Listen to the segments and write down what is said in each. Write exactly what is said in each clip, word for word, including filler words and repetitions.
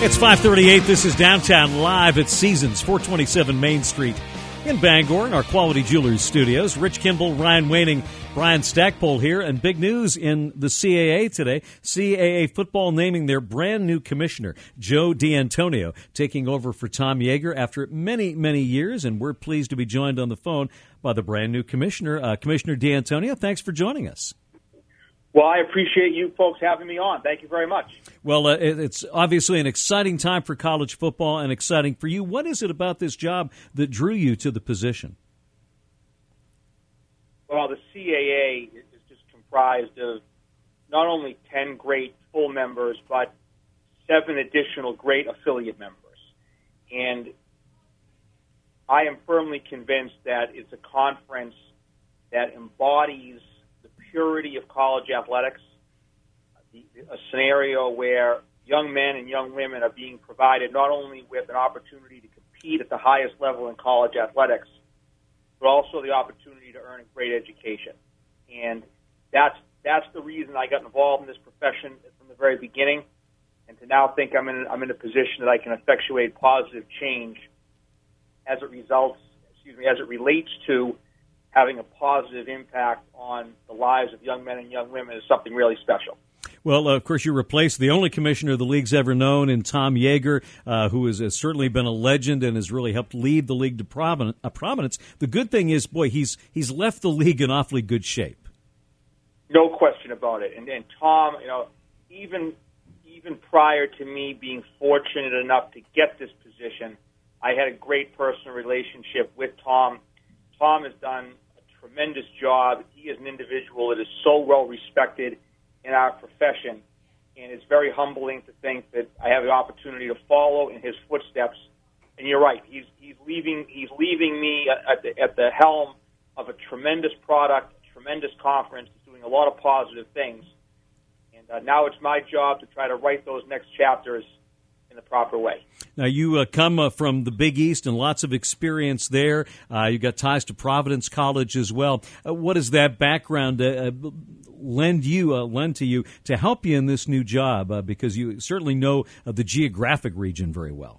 It's five thirty-eight. This is Downtown Live at Seasons, four twenty-seven Main Street in Bangor in our Quality Jewelers studios. Rich Kimball, Ryan Waning, Brian Stackpole here, and big news in the C A A today. C A A football naming their brand new commissioner, Joe D'Antonio, taking over for Tom Yeager after many, many years, and we're pleased to be joined on the phone by the brand new commissioner, uh, Commissioner D'Antonio. Thanks for joining us. Well, I appreciate you folks having me on. Thank you very much. Well, uh, it's obviously an exciting time for college football and exciting for you. What is it about this job that drew you to the position? Well, the C A A is just comprised of not only ten great full members, but seven additional great affiliate members. And I am firmly convinced that it's a conference that embodies the purity of college athletics, a scenario where young men and young women are being provided not only with an opportunity to compete at the highest level in college athletics, but also the opportunity to earn a great education. And that's that's the reason I got involved in this profession from the very beginning, and to now think I'm in I'm in a position that I can effectuate positive change as it results, excuse me, as it relates to having a positive impact on the lives of young men and young women is something really special. Well, uh, of course, you replaced the only commissioner the league's ever known in Tom Yeager, uh, who has, has certainly been a legend and has really helped lead the league to prominence. Uh, prominence. The good thing is, boy, he's he's left the league in awfully good shape. No question about it. And, and Tom, you know, even even prior to me being fortunate enough to get this position, I had a great personal relationship with Tom. Tom has done a tremendous job. He is an individual that is so well respected in our profession, and it's very humbling to think that I have the opportunity to follow in his footsteps. And you're right, he's he's leaving he's leaving me at the, at the helm of a tremendous product, a tremendous conference. He's doing a lot of positive things, and uh, now it's my job to try to write those next chapters in the proper way. Now, you uh, come uh, from the Big East and lots of experience there. Uh, you got ties to Providence College as well. Uh, what does that background uh, lend you, uh, lend to you to help you in this new job? Uh, because you certainly know uh, the geographic region very well.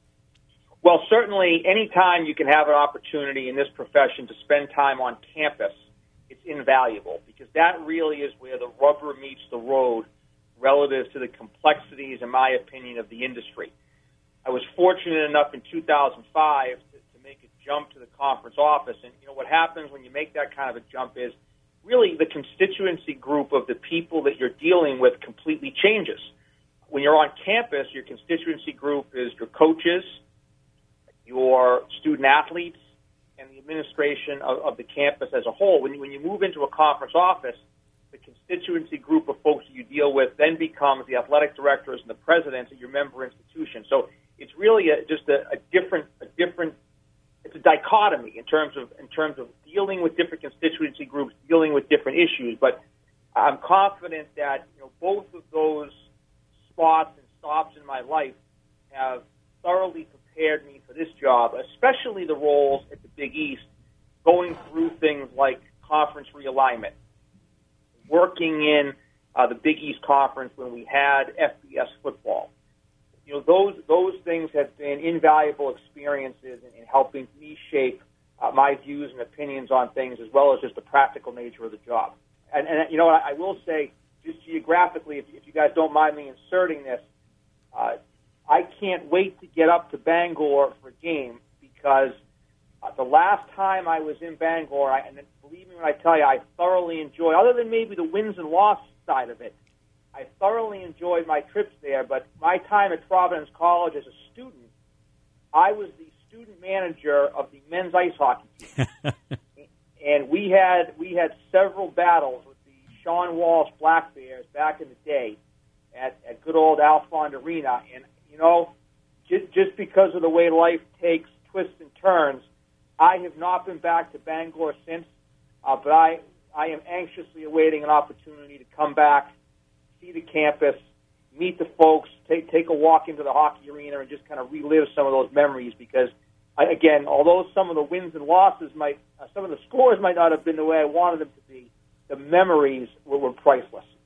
Well, certainly, any time you can have an opportunity in this profession to spend time on campus, it's invaluable, because that really is where the rubber meets the road relative to the complexities, in my opinion, of the industry. I was fortunate enough in two thousand five to, to make a jump to the conference office. And, you know, what happens when you make that kind of a jump is really the constituency group of the people that you're dealing with completely changes. When you're on campus, your constituency group is your coaches, your student athletes, and the administration of, of the campus as a whole. When you, when you move into a conference office, the constituency group of folks that you deal with then becomes the athletic directors and the presidents of your member institution. So it's really a, just a, a different, a different, it's a dichotomy in terms of in terms of dealing with different constituency groups, dealing with different issues. But I'm confident that, you know, both of those spots and stops in my life have thoroughly prepared me for this job, especially the roles at the Big East, going through things like conference realignment, working in uh, the Big East Conference when we had F B S football. You know, those those things have been invaluable experiences in, in helping me shape uh, my views and opinions on things, as well as just the practical nature of the job. And, and you know, I, I will say, just geographically, if, if you guys don't mind me inserting this, uh, I can't wait to get up to Bangor for a game, because uh, the last time I was in Bangor, I, and believe me when I tell you, I thoroughly enjoyed, other than maybe the wins and losses side of it, I thoroughly enjoyed my trips there. But my time at Providence College as a student, I was the student manager of the men's ice hockey team. And we had we had several battles with the Sean Walsh Black Bears back in the day at, at good old Alfond Arena. And, you know, just, just because of the way life takes twists and turns, I have not been back to Bangor since. Uh, but I, I am anxiously awaiting an opportunity to come back, see the campus, meet the folks, take take a walk into the hockey arena, and just kind of relive some of those memories. Because, I, again, although some of the wins and losses might, uh, some of the scores might not have been the way I wanted them to be, the memories were, were priceless.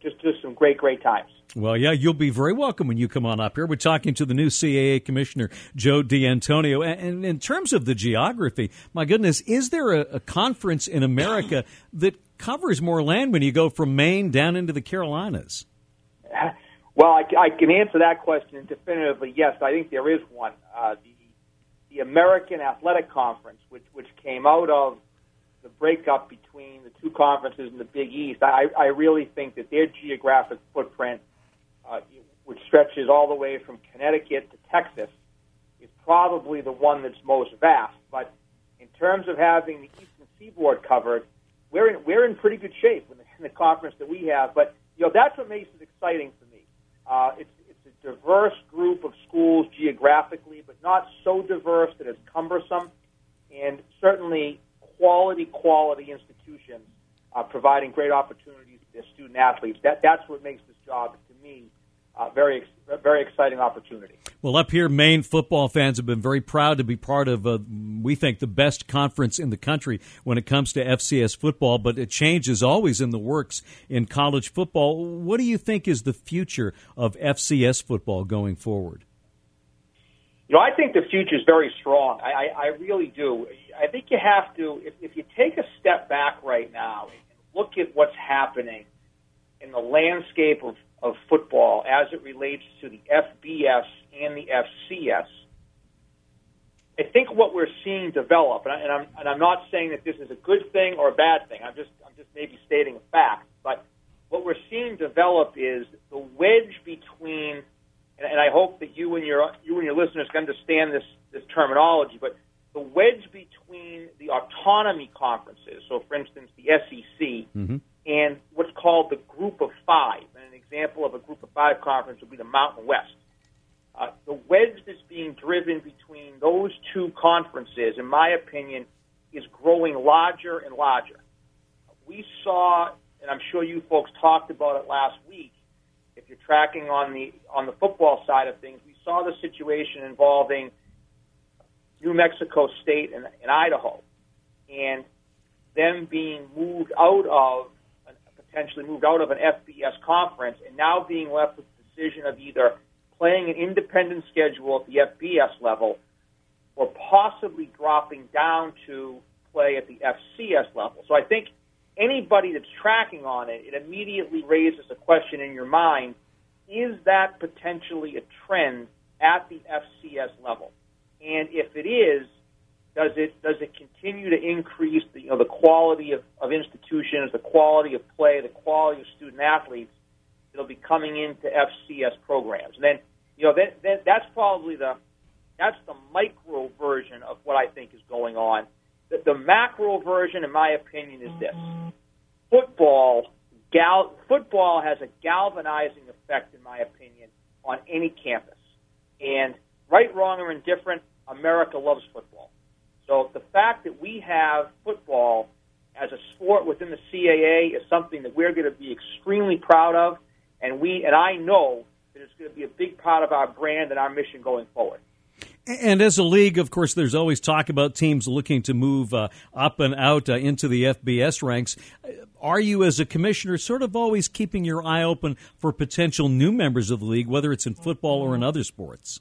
just just some great, great times. Well, yeah, you'll be very welcome when you come on up here. We're talking to the new C A A Commissioner, Joe D'Antonio. And in terms of the geography, my goodness, is there a, a conference in America that covers more land when you go from Maine down into the Carolinas? Well, I, I can answer that question definitively. Yes, I think there is one. Uh, the, the American Athletic Conference, which which came out of the breakup between the two conferences in the Big East, I, I really think that their geographic footprint, uh, which stretches all the way from Connecticut to Texas, is probably the one that's most vast. But in terms of having the Eastern Seaboard covered, we're in, we're in pretty good shape in the, in the conference that we have. But you know, that's what makes it exciting for me. Uh, it's, it's a diverse group of schools geographically, but not so diverse that it's cumbersome, and certainly quality, quality institutions uh, providing great opportunities to their student athletes. That, that's what makes this job, to me, uh, very, very exciting opportunity. Well, up here, Maine football fans have been very proud to be part of, uh, we think, the best conference in the country when it comes to F C S football, but a change is always in the works in college football. What do you think is the future of F C S football going forward? You know, I think the future is very strong. I, I, I really do. I think you have to, if, if you take a step back right now and look at what's happening in the landscape of, of football as it relates to the F B S and the F C S, I think what we're seeing develop, and, I, and, I'm, and I'm not saying that this is a good thing or a bad thing, I'm just, I'm just maybe stating a fact, but what we're seeing develop is the wedge between, and I hope that you and your you and your listeners can understand this, this terminology, but the wedge between the autonomy conferences, so for instance the S E C, mm-hmm. and what's called the Group of Five. And an example of a Group of Five conference would be the Mountain West. Uh, the wedge that's being driven between those two conferences, in my opinion, is growing larger and larger. We saw, and I'm sure you folks talked about it last week, if you're tracking on the on the football side of things, we saw the situation involving New Mexico State and, and Idaho, and them being moved out of, potentially moved out of an F B S conference, and now being left with the decision of either playing an independent schedule at the F B S level or possibly dropping down to play at the F C S level. So I think anybody that's tracking on it, it immediately raises a question in your mind, is that potentially a trend at the F C S level? And if it is, does it does it continue to increase the, you know, the quality of, of institutions, the quality of play, the quality of student athletes that'll be coming into F C S programs? And then, you know, that, that, that's probably the that's the micro version of what I think is going on. The, the macro version, in my opinion, is this: football gal football has a galvanizing effect, in my opinion, on any campus. And right, wrong, or indifferent, America loves football. So the fact that we have football as a sport within the C A A is something that we're going to be extremely proud of, and we and I know that it's going to be a big part of our brand and our mission going forward. And as a league, of course, there's always talk about teams looking to move uh, up and out uh, into the F B S ranks. Are you, as a commissioner, sort of always keeping your eye open for potential new members of the league, whether it's in football or in other sports?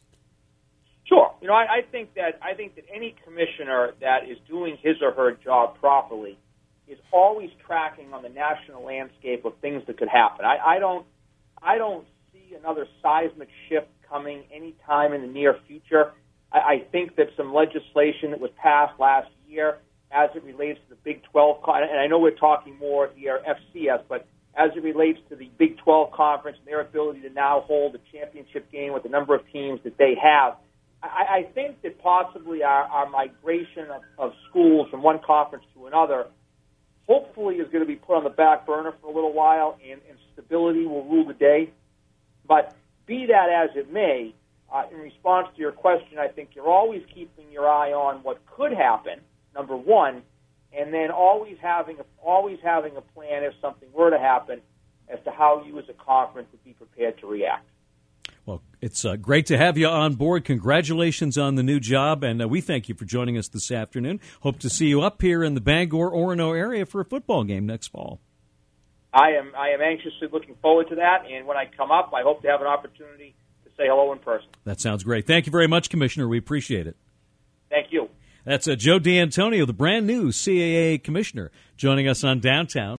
Sure. You know, I, I think that I think that any commissioner that is doing his or her job properly is always tracking on the national landscape of things that could happen. I, I don't, I don't see another seismic shift coming anytime in the near future. I, I think that some legislation that was passed last year, as it relates to the Big twelve, and I know we're talking more here F C S, but as it relates to the Big twelve conference and their ability to now hold a championship game with the number of teams that they have. I, I think that possibly our, our migration of, of schools from one conference to another hopefully is going to be put on the back burner for a little while, and, and stability will rule the day. But be that as it may, uh, in response to your question, I think you're always keeping your eye on what could happen, number one, and then always having a, always having a plan if something were to happen as to how you as a conference would be prepared to react. Well, it's uh, great to have you on board. Congratulations on the new job, and uh, we thank you for joining us this afternoon. Hope to see you up here in the Bangor-Orono area for a football game next fall. I am I am anxiously looking forward to that, and when I come up, I hope to have an opportunity to say hello in person. That sounds great. Thank you very much, Commissioner. We appreciate it. Thank you. That's uh, Joe D'Antonio, the brand new C A A Commissioner, joining us on Downtown.